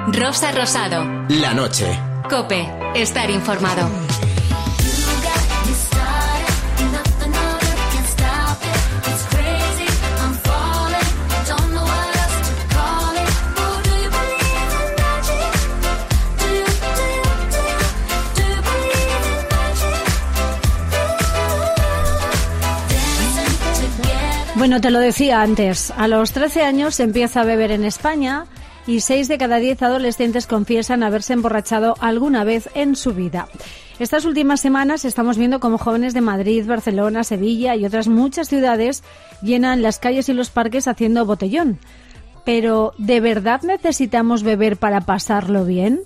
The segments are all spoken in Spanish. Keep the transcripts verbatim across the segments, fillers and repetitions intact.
Rosa Rosado. La noche. COPE. Estar informado. Bueno, te lo decía antes, a los trece años se empieza a beber en España y seis de cada diez adolescentes confiesan haberse emborrachado alguna vez en su vida. Estas últimas semanas estamos viendo cómo jóvenes de Madrid, Barcelona, Sevilla y otras muchas ciudades llenan las calles y los parques haciendo botellón. Pero, ¿de verdad necesitamos beber para pasarlo bien?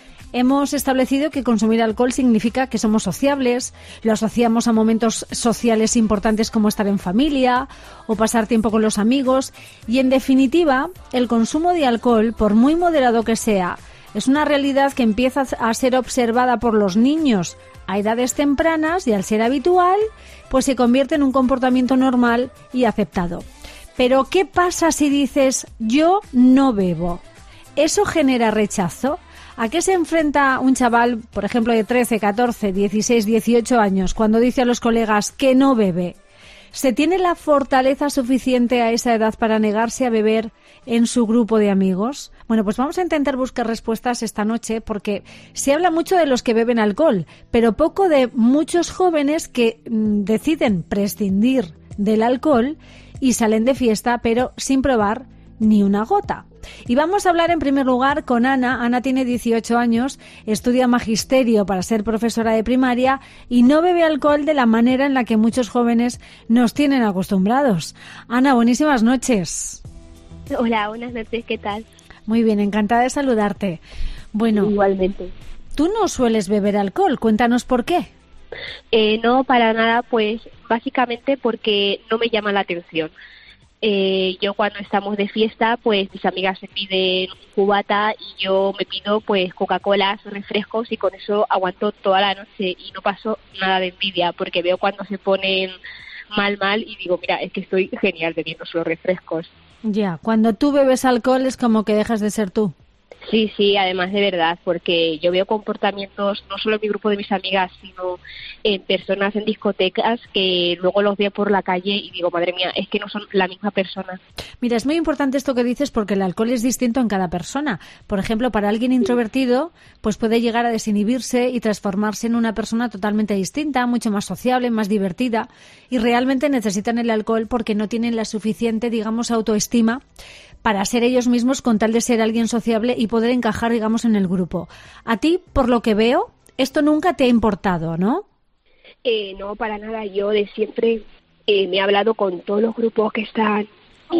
Hemos establecido que consumir alcohol significa que somos sociables, lo asociamos a momentos sociales importantes como estar en familia o pasar tiempo con los amigos y, en definitiva, el consumo de alcohol, por muy moderado que sea, es una realidad que empieza a ser observada por los niños a edades tempranas y, al ser habitual, pues se convierte en un comportamiento normal y aceptado. Pero, ¿qué pasa si dices yo no bebo? ¿Eso genera rechazo? ¿A qué se enfrenta un chaval, por ejemplo, de trece, catorce, dieciséis, dieciocho años cuando dice a los colegas que no bebe? ¿Se tiene la fortaleza suficiente a esa edad para negarse a beber en su grupo de amigos? Bueno, pues vamos a intentar buscar respuestas esta noche porque se habla mucho de los que beben alcohol, pero poco de muchos jóvenes que mmm, deciden prescindir del alcohol y salen de fiesta, pero sin probar ni una gota. Y vamos a hablar en primer lugar con Ana. Ana tiene dieciocho años, estudia magisterio para ser profesora de primaria y no bebe alcohol de la manera en la que muchos jóvenes nos tienen acostumbrados. Ana, buenísimas noches. Hola, buenas noches, ¿qué tal? Muy bien, encantada de saludarte. Bueno, igualmente. Tú no sueles beber alcohol, cuéntanos por qué. Eh, no, para nada, pues básicamente porque no me llama la atención. Eh, yo cuando estamos de fiesta, pues mis amigas se piden cubata y yo me pido pues Coca-Cola, refrescos y con eso aguanto toda la noche y no paso nada de envidia porque veo cuando se ponen mal mal y digo, mira, es que estoy genial bebiendo solo refrescos. Ya, cuando tú bebes alcohol es como que dejas de ser tú. Sí, sí, además de verdad, porque yo veo comportamientos, no solo en mi grupo de mis amigas, sino en personas en discotecas que luego los veo por la calle y digo, madre mía, es que no son la misma persona. Mira, es muy importante esto que dices porque el alcohol es distinto en cada persona. Por ejemplo, para alguien introvertido, pues puede llegar a desinhibirse y transformarse en una persona totalmente distinta, mucho más sociable, más divertida, y realmente necesitan el alcohol porque no tienen la suficiente, digamos, autoestima para ser ellos mismos con tal de ser alguien sociable y poder encajar, digamos, en el grupo. A ti, por lo que veo, esto nunca te ha importado, ¿no? Eh, no, para nada. Yo de siempre eh, me he hablado con todos los grupos que están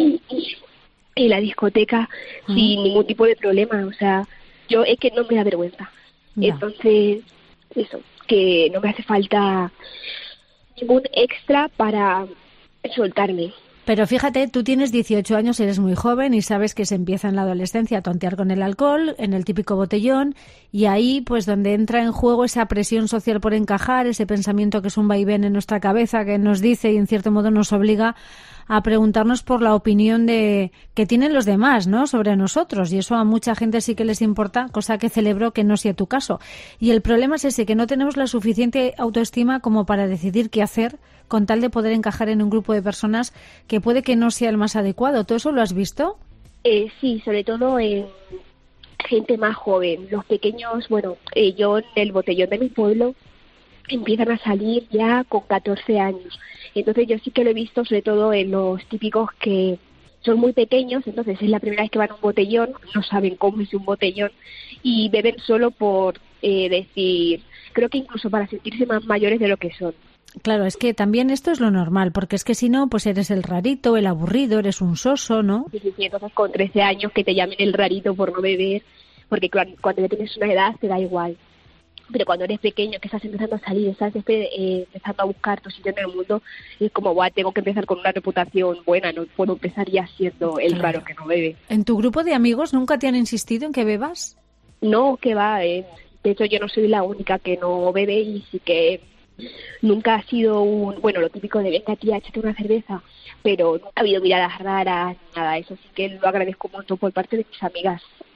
en la discoteca uh-huh. sin ningún tipo de problema. O sea, yo es que no me da vergüenza. Ya. Entonces, eso, que no me hace falta ningún extra para soltarme. Pero fíjate, tú tienes dieciocho años, eres muy joven y sabes que se empieza en la adolescencia a tontear con el alcohol, en el típico botellón, y ahí pues donde entra en juego esa presión social por encajar, ese pensamiento que es un vaivén en nuestra cabeza que nos dice y en cierto modo nos obliga a preguntarnos por la opinión de que tienen los demás, ¿no?, sobre nosotros, y eso a mucha gente sí que les importa, cosa que celebro que no sea tu caso. Y el problema es ese, que no tenemos la suficiente autoestima como para decidir qué hacer con tal de poder encajar en un grupo de personas que puede que no sea el más adecuado. ¿Tú eso lo has visto? Eh, sí, sobre todo en gente más joven. Los pequeños, bueno, eh, yo en el botellón de mi pueblo empiezan a salir ya con catorce años. Entonces yo sí que lo he visto sobre todo en los típicos que son muy pequeños, entonces es la primera vez que van a un botellón, no saben cómo es un botellón y beben solo por eh, decir, creo que incluso para sentirse más mayores de lo que son. Claro, es que también esto es lo normal, porque es que si no, pues eres el rarito, el aburrido, eres un soso, ¿no? Sí, sí, sí, entonces con trece años que te llamen el rarito por no beber, porque cuando ya tienes una edad te da igual. Pero cuando eres pequeño, que estás empezando a salir, estás eh, empezando a buscar tu sitio en el mundo, es como, guau, tengo que empezar con una reputación buena, no puedo empezar ya siendo el claro. raro que no bebe. ¿En tu grupo de amigos nunca te han insistido en que bebas? No, que va, eh. De hecho yo no soy la única que no bebe y sí que nunca ha sido un, bueno, lo típico de venga tía, échate una cerveza, pero nunca ha habido miradas raras, nada, eso sí que lo agradezco mucho por parte de mis amigas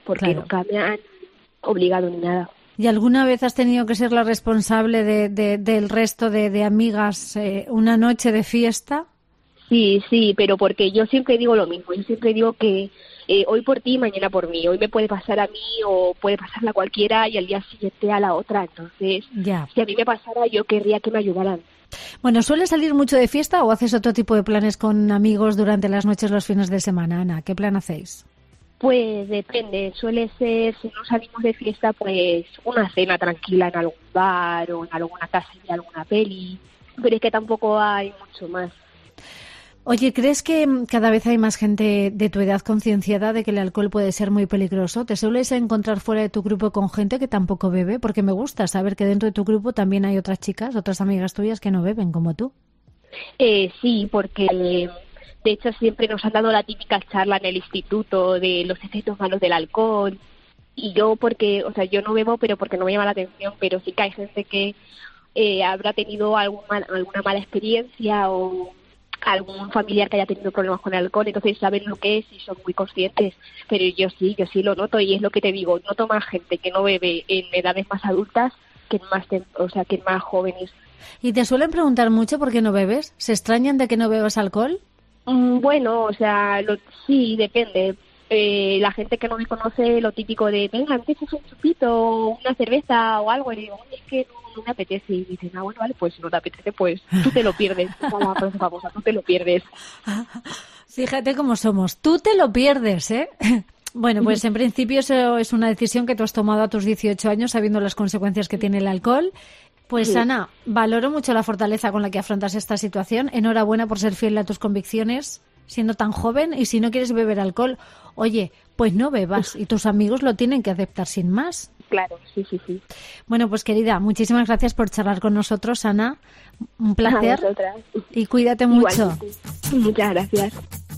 porque claro. nunca me han obligado ni nada. ¿Y alguna vez has tenido que ser la responsable de, de, del resto de, de amigas eh, una noche de fiesta? Sí, sí, pero porque yo siempre digo lo mismo, yo siempre digo que eh, hoy por ti, mañana por mí, hoy me puede pasar a mí o puede pasarle a cualquiera y al día siguiente a la otra, entonces ya. Si a mí me pasara yo querría que me ayudaran. Bueno, ¿sueles salir mucho de fiesta o haces otro tipo de planes con amigos durante las noches, los fines de semana, Ana? ¿Qué plan hacéis? Pues depende, suele ser, si no salimos de fiesta, pues una cena tranquila en algún bar o en alguna casa y alguna peli, pero es que tampoco hay mucho más. Oye, ¿crees que cada vez hay más gente de tu edad concienciada de que el alcohol puede ser muy peligroso? ¿Te sueles encontrar fuera de tu grupo con gente que tampoco bebe? Porque me gusta saber que dentro de tu grupo también hay otras chicas, otras amigas tuyas que no beben, como tú. Eh, sí, porque... De hecho, siempre nos han dado la típica charla en el instituto de los efectos malos del alcohol. Y yo, porque, o sea, yo no bebo, pero porque no me llama la atención, pero sí que hay gente que eh, habrá tenido algún mal, alguna mala experiencia o algún familiar que haya tenido problemas con el alcohol, entonces saben lo que es y son muy conscientes. Pero yo sí, yo sí lo noto y es lo que te digo, noto más gente que no bebe en edades más adultas que en más, o sea, que en más jóvenes. ¿Y te suelen preguntar mucho por qué no bebes? ¿Se extrañan de que no bebas alcohol? Bueno, o sea, lo, sí, depende. Eh, la gente que no me conoce, lo típico de, venga, empiezas un chupito, una cerveza o algo, y digo, es que no, no me apetece. Y dicen, ah, bueno, vale, pues si no te apetece, pues tú te lo pierdes. La frase famosa, tú te lo pierdes. Fíjate cómo somos, tú te lo pierdes, ¿eh? Bueno, pues en principio eso es una decisión que tú has tomado a tus dieciocho años, sabiendo las consecuencias que tiene el alcohol. Pues sí. Ana, valoro mucho la fortaleza con la que afrontas esta situación. Enhorabuena por ser fiel a tus convicciones, siendo tan joven. Y si no quieres beber alcohol, oye, pues no bebas. Y tus amigos lo tienen que aceptar sin más. Claro, sí, sí, sí. Bueno, pues querida, muchísimas gracias por charlar con nosotros, Ana. Un placer. A vosotras. Y cuídate mucho. Igualmente. Muchas gracias.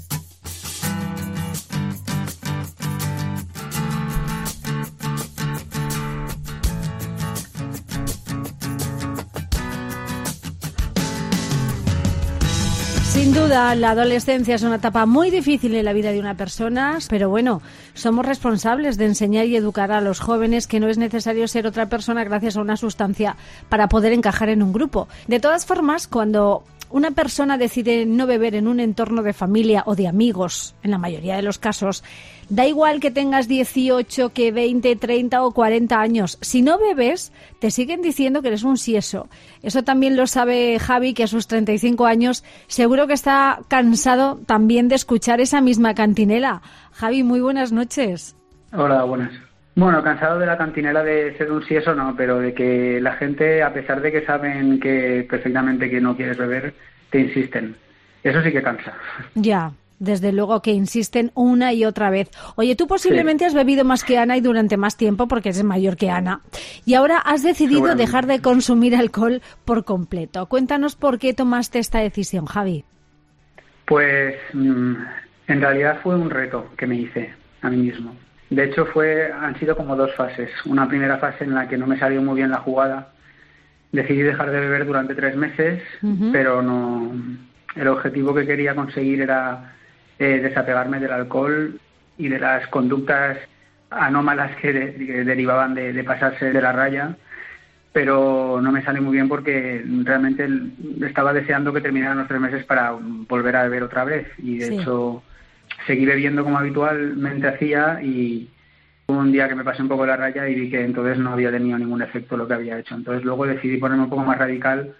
Sin duda, la adolescencia es una etapa muy difícil en la vida de una persona, pero bueno, somos responsables de enseñar y educar a los jóvenes que no es necesario ser otra persona gracias a una sustancia para poder encajar en un grupo. De todas formas, cuando una persona decide no beber en un entorno de familia o de amigos, en la mayoría de los casos, da igual que tengas dieciocho, que veinte, treinta o cuarenta años. Si no bebes, te siguen diciendo que eres un sieso. Eso también lo sabe Javi, que a sus treinta y cinco años seguro que está cansado también de escuchar esa misma cantinela. Javi, muy buenas noches. Hola, buenas. Bueno, cansado de la cantinela de ser un sieso, no, pero de que la gente, a pesar de que saben que perfectamente que no quieres beber, te insisten. Eso sí que cansa. Ya. Desde luego que insisten una y otra vez. Oye, tú posiblemente sí. has bebido más que Ana y durante más tiempo porque eres mayor que Ana. Y ahora has decidido dejar de consumir alcohol por completo. Cuéntanos por qué tomaste esta decisión, Javi. Pues mmm, en realidad fue un reto que me hice a mí mismo. De hecho, fue han sido como dos fases. Una primera fase en la que no me salió muy bien la jugada. Decidí dejar de beber durante tres meses, uh-huh. pero no. El objetivo que quería conseguir era Eh, desapegarme del alcohol y de las conductas anómalas que, de, que derivaban de, de pasarse de la raya, pero no me sale muy bien porque realmente estaba deseando que terminaran los tres meses para volver a beber otra vez y de sí. hecho seguí bebiendo como habitualmente hacía y hubo un día que me pasé un poco de la raya y vi que entonces no había tenido ningún efecto lo que había hecho. Entonces luego decidí ponerme un poco más radical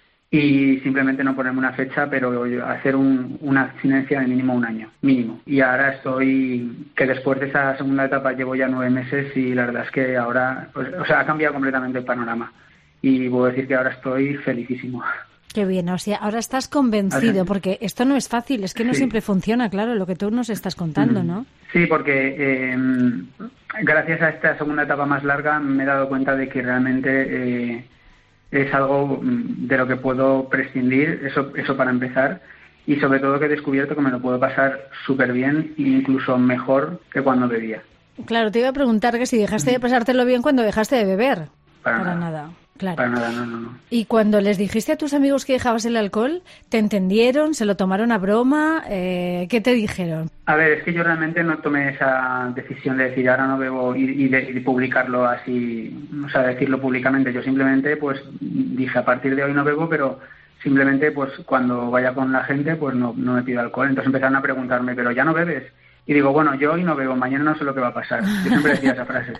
y simplemente no ponerme una fecha, pero hacer un, una abstinencia de mínimo un año, mínimo. Y ahora estoy, que después de esa segunda etapa llevo ya nueve meses y la verdad es que ahora, pues, o sea, ha cambiado completamente el panorama. Y puedo decir que ahora estoy felicísimo. Qué bien, o sea, ahora estás convencido, porque esto no es fácil, es que no sí. siempre funciona, claro, lo que tú nos estás contando, ¿no? Sí, porque eh, gracias a esta segunda etapa más larga me he dado cuenta de que realmente eh, es algo de lo que puedo prescindir, eso, eso para empezar, y sobre todo que he descubierto que me lo puedo pasar súper bien e incluso mejor que cuando bebía. Claro, te iba a preguntar que si dejaste de pasártelo bien cuando dejaste de beber. Para, para nada. nada. Claro. Para nada, no, no, no. Y cuando les dijiste a tus amigos que dejabas el alcohol, ¿te entendieron? ¿Se lo tomaron a broma? Eh, ¿Qué te dijeron? A ver, es que yo realmente no tomé esa decisión de decir ahora no bebo y, y, de, y publicarlo así, o sea, decirlo públicamente. Yo simplemente pues dije a partir de hoy no bebo, pero simplemente pues cuando vaya con la gente pues no, no me pido alcohol. Entonces empezaron a preguntarme, ¿pero ya no bebes? Y digo, bueno, yo hoy no bebo, mañana no sé lo que va a pasar. Yo siempre decía esa frase.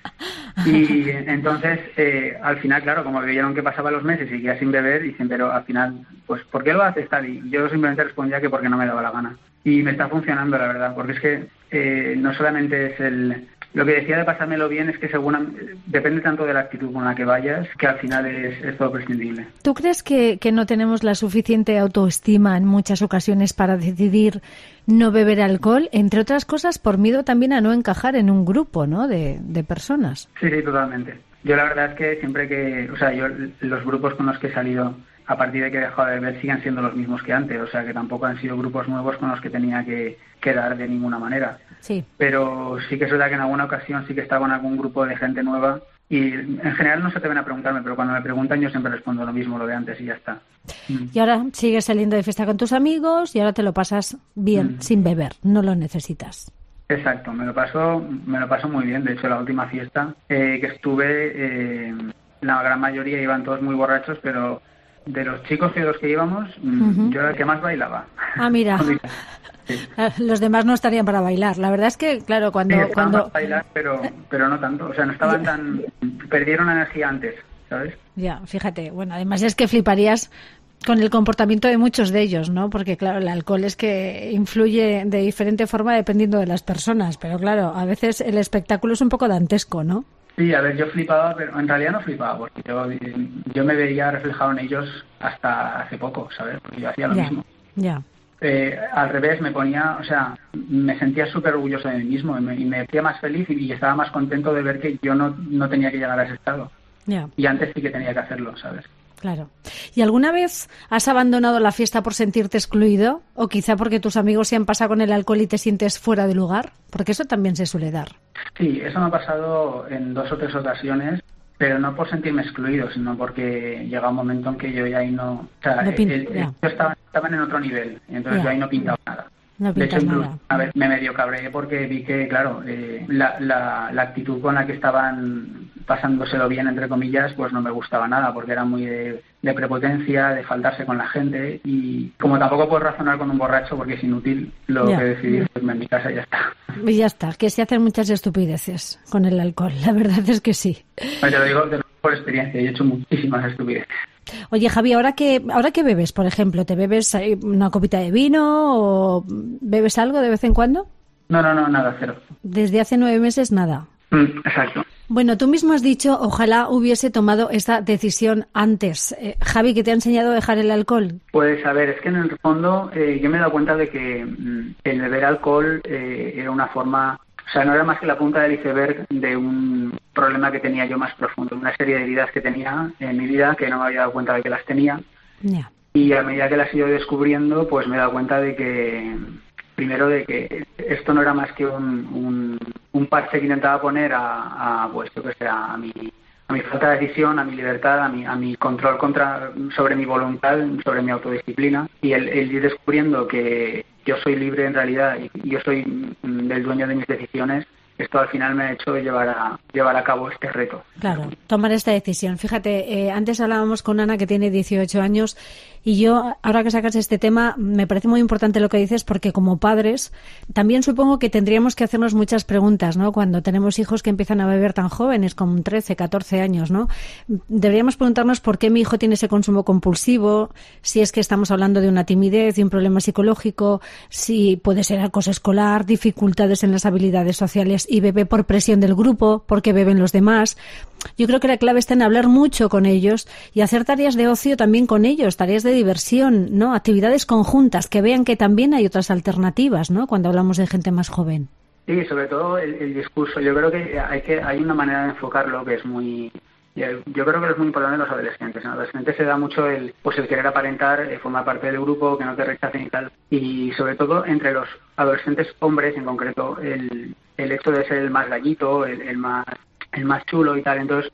Y entonces, eh, al final, claro, como vieron que pasaban los meses y seguía sin beber, dicen, pero al final, pues, ¿por qué lo haces tal? Y yo simplemente respondía que porque no me daba la gana. Y me está funcionando, la verdad, porque es que eh, no solamente es el... Lo que decía de pasármelo bien es que según depende tanto de la actitud con la que vayas, que al final es, es todo prescindible. ¿Tú crees que, que no tenemos la suficiente autoestima en muchas ocasiones para decidir no beber alcohol? Entre otras cosas, por miedo también a no encajar en un grupo, ¿no?, de, de personas. Sí, sí, totalmente. Yo la verdad es que siempre que... O sea, yo los grupos con los que he salido a partir de que he dejado de beber siguen siendo los mismos que antes. O sea, que tampoco han sido grupos nuevos con los que tenía que quedar de ninguna manera. Sí. Pero sí que es verdad que en alguna ocasión sí que estaba en algún grupo de gente nueva y en general no se atreven a preguntarme, pero cuando me preguntan yo siempre respondo lo mismo, lo de antes y ya está. Y ahora sigues saliendo de fiesta con tus amigos y ahora te lo pasas bien, mm. sin beber, no lo necesitas. Exacto, me lo paso, me lo paso muy bien. De hecho, la última fiesta eh, que estuve, eh, la gran mayoría iban todos muy borrachos, pero de los chicos y de los que íbamos, uh-huh. yo era el que más bailaba. Ah, mira. Sí. Los demás no estarían para bailar. La verdad es que, claro, cuando... Sí, estaban cuando... para bailar, pero, pero no tanto. O sea, no estaban tan... Perdieron energía antes, ¿sabes? Ya, fíjate. Bueno, además es que fliparías con el comportamiento de muchos de ellos, ¿no? Porque, claro, el alcohol es que influye de diferente forma dependiendo de las personas. Pero, claro, a veces el espectáculo es un poco dantesco, ¿no? Sí, a ver, yo flipaba, pero en realidad no flipaba, porque yo, yo me veía reflejado en ellos hasta hace poco, ¿sabes? Porque yo hacía lo ya, mismo. Ya. Eh, al revés, me ponía, o sea, me sentía súper orgulloso de mí mismo y me, y me hacía más feliz y, y estaba más contento de ver que yo no, no tenía que llegar a ese estado. Ya. Y antes sí que tenía que hacerlo, ¿sabes? Claro. ¿Y alguna vez has abandonado la fiesta por sentirte excluido? ¿O quizá porque tus amigos se han pasado con el alcohol y te sientes fuera de lugar? Porque eso también se suele dar. Sí, eso me ha pasado en dos o tres ocasiones, pero no por sentirme excluido, sino porque llega un momento en que yo ya ahí no... O sea, no pin- el, el, yo estaba, estaban en otro nivel, y entonces ya. yo ahí no pintaba nada. No de hecho, incluso nada. a ver, me medio cabreé porque vi que, claro, eh, la, la, la actitud con la que estaban pasándoselo bien, entre comillas, pues no me gustaba nada, porque era muy de, de prepotencia, de faltarse con la gente, y como tampoco puedo razonar con un borracho porque es inútil, lo ya. que decidí es irme en mi casa y ya está. Y ya está, que se hacen muchas estupideces con el alcohol, la verdad es que sí. Te lo digo, te lo digo por experiencia, yo he hecho muchísimas estupideces. Oye, Javi, ¿ahora qué, ahora qué bebes, por ejemplo? ¿Te bebes una copita de vino o bebes algo de vez en cuando? No, no, no, nada, cero. Desde hace nueve meses, nada. Mm, exacto. Bueno, tú mismo has dicho, ojalá hubiese tomado esta decisión antes. Eh, Javi, ¿qué te ha enseñado a dejar el alcohol? Pues a ver, es que en el fondo eh, yo me he dado cuenta de que mm, el beber alcohol eh, era una forma... O sea, no era más que la punta del iceberg de un problema que tenía yo más profundo, una serie de heridas que tenía en mi vida que no me había dado cuenta de que las tenía. Yeah. Y a medida que las he ido descubriendo, pues me he dado cuenta de que, primero, de que esto no era más que un, un, un parche que intentaba poner a, a pues, yo que sé, a mi, a mi falta de decisión, a mi libertad, a mi, a mi control contra, sobre mi voluntad, sobre mi autodisciplina. Y el, el ir descubriendo que yo soy libre en realidad y yo soy del dueño de mis decisiones, esto al final me ha hecho llevar a llevar a cabo este reto. Claro, tomar esta decisión. Fíjate, eh, antes hablábamos con Ana, que tiene dieciocho años, y yo, ahora que sacas este tema, me parece muy importante lo que dices, porque como padres también supongo que tendríamos que hacernos muchas preguntas, ¿no? Cuando tenemos hijos que empiezan a beber tan jóvenes, con trece, catorce años, ¿no? Deberíamos preguntarnos por qué mi hijo tiene ese consumo compulsivo, si es que estamos hablando de una timidez, de un problema psicológico, si puede ser acoso escolar, dificultades en las habilidades sociales y bebe por presión del grupo, porque beben los demás. Yo creo que la clave está en hablar mucho con ellos y hacer tareas de ocio también con ellos, tareas de diversión, ¿no? Actividades conjuntas, que vean que también hay otras alternativas, ¿no? Cuando hablamos de gente más joven. Sí, sobre todo el, el discurso. Yo creo que hay que hay una manera de enfocarlo que es muy... Yo creo que es muy importante en los adolescentes. En los adolescentes se da mucho el pues el querer aparentar, eh, formar parte del grupo, que no te rechacen y tal. Y sobre todo entre los adolescentes hombres en concreto, el, el hecho de ser el más gallito, el, el más el más chulo y tal. Entonces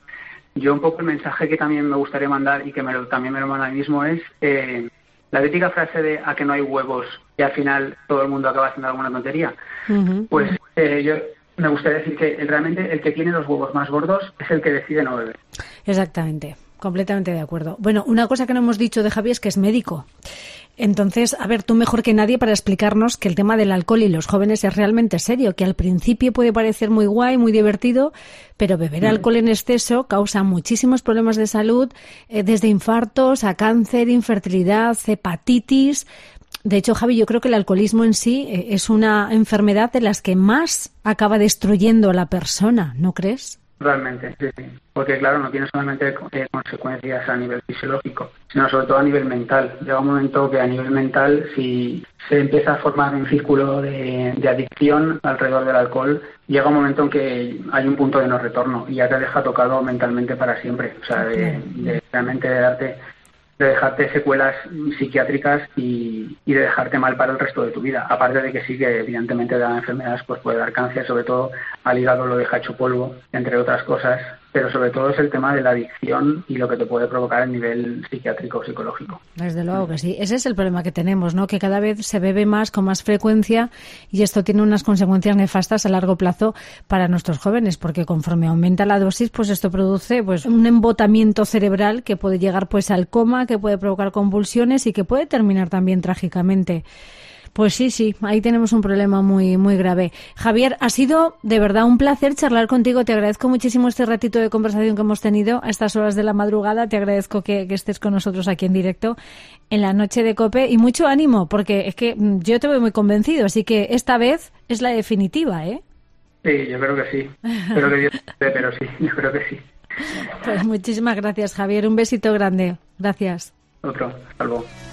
yo un poco el mensaje que también me gustaría mandar y que me lo, también me lo manda a mí mismo es eh, la típica frase de a que no hay huevos y al final todo el mundo acaba haciendo alguna tontería. Uh-huh. Pues eh, yo me gustaría decir que realmente el que tiene los huevos más gordos es el que decide no beber. Exactamente, completamente de acuerdo. Bueno, una cosa que no hemos dicho de Javi es que es médico. Entonces, a ver, tú mejor que nadie para explicarnos que el tema del alcohol y los jóvenes es realmente serio, que al principio puede parecer muy guay, muy divertido, pero beber alcohol en exceso causa muchísimos problemas de salud, eh, desde infartos a cáncer, infertilidad, hepatitis. De hecho, Javi, yo creo que el alcoholismo en sí eh, es una enfermedad de las que más acaba destruyendo a la persona, ¿no crees? Realmente, sí, sí. Porque claro, no tiene solamente eh, consecuencias a nivel fisiológico, sino sobre todo a nivel mental. Llega un momento que a nivel mental, si se empieza a formar un círculo de, de adicción alrededor del alcohol, llega un momento en que hay un punto de no retorno y ya te deja tocado mentalmente para siempre. O sea, de, de realmente de darte... de dejarte secuelas psiquiátricas y, y de dejarte mal para el resto de tu vida. Aparte de que sí que evidentemente da enfermedades, pues puede dar cáncer, sobre todo al hígado lo deja hecho polvo, entre otras cosas, pero sobre todo es el tema de la adicción y lo que te puede provocar a nivel psiquiátrico o psicológico. Desde luego que sí. Ese es el problema que tenemos, ¿no? Que cada vez se bebe más, con más frecuencia, y esto tiene unas consecuencias nefastas a largo plazo para nuestros jóvenes, porque conforme aumenta la dosis, pues esto produce pues un embotamiento cerebral que puede llegar pues al coma, que puede provocar convulsiones y que puede terminar también trágicamente. Pues sí, sí, ahí tenemos un problema muy muy grave. Javier, ha sido de verdad un placer charlar contigo. Te agradezco muchísimo este ratito de conversación que hemos tenido a estas horas de la madrugada. Te agradezco que, que estés con nosotros aquí en directo en la noche de COPE y mucho ánimo, porque es que yo te veo muy convencido, así que esta vez es la definitiva, ¿eh? Sí, yo creo que sí. Espero que Dios te dé, pero sí, yo creo que sí. Pues muchísimas gracias, Javier. Un besito grande. Gracias. Otro. Hasta luego.